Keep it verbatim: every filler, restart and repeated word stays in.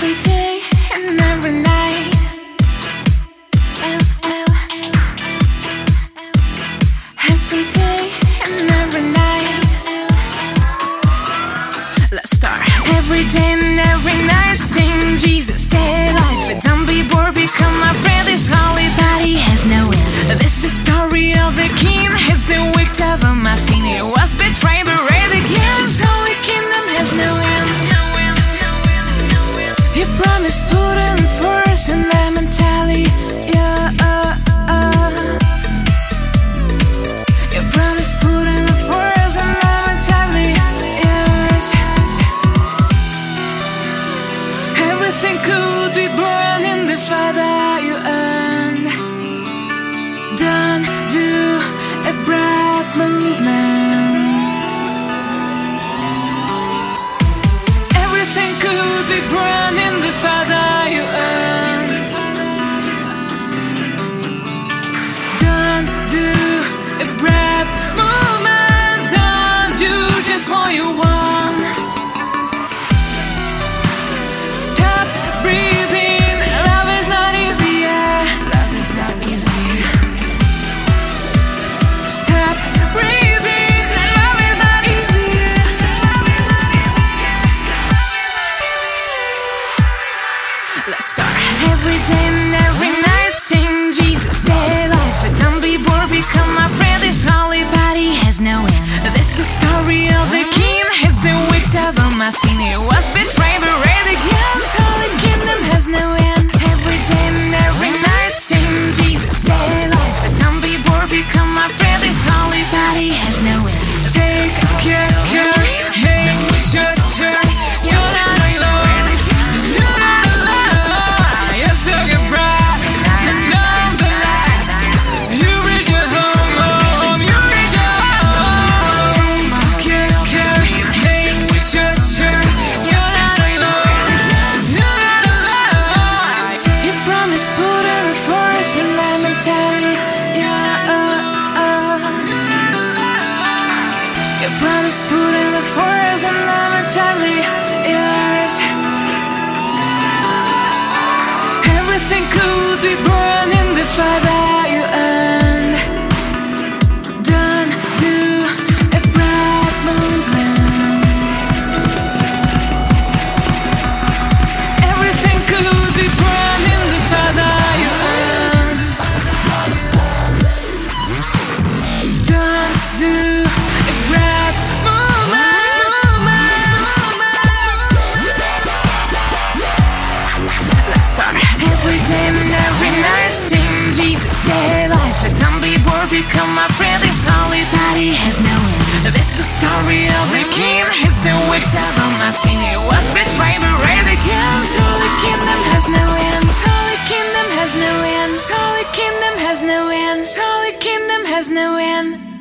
every day and every night. Oh, oh. Every day and every night. Let's start. Every day and every night, sing Jesus, stay alive. But don't be bored, become my friend. This holy body has no end. This is the story of the king. He's the wicked of my sin. He was betrayed, but raised again. His holy kingdom has no end. No end, no end, no end. He promised put in force and that mentality. Yeah, uh, uh. He promised put in force and that mentality. Yes. Everything could be burned in the fire you earned. Don't do a bright movement. Everything could be burned in the fire you earned. Don't do a bright movement. Don't do just what you want. Stop breathing. Love is not easy. Yeah. Love is not easy. Stop breathing. Love is not easy. Let's start. Every day and every night, sing Jesus, stay alive. But don't be bored, become my friend. This holy body has no end. This is the story of the king. He's the wicked of my sin. He was betrayed, but raised again. His holy kingdom has no end. Every day and every night, sing Jesus, stay alive. But don't be bored, become my friend. This holy body has no end. Take care, care, hey, sure, sure. You're not alone. You're not alone. You took a breath, and nonetheless, you reach your home, home. You reach your home. Take care, care, hey, sure, sure. You're not alone. You're not alone. He promised put in force and that mentality. Yeah, uh, uh. You promised put in the force and that mentality. Yes. Everything could be burned in the fire you earned. Don't do a bright movement. Everything could be burned in the fire you earned. Don't do a bright movement. Let's start. Every day and every night, sing Jesus, stay alive. But don't be bored, become my friend. This holy body has no end. This is the story of the king. He's the wicked of my sin. He was betrayed, but raised again. His holy kingdom has no end. His holy kingdom has no end. His holy kingdom has no end. His holy kingdom has no end.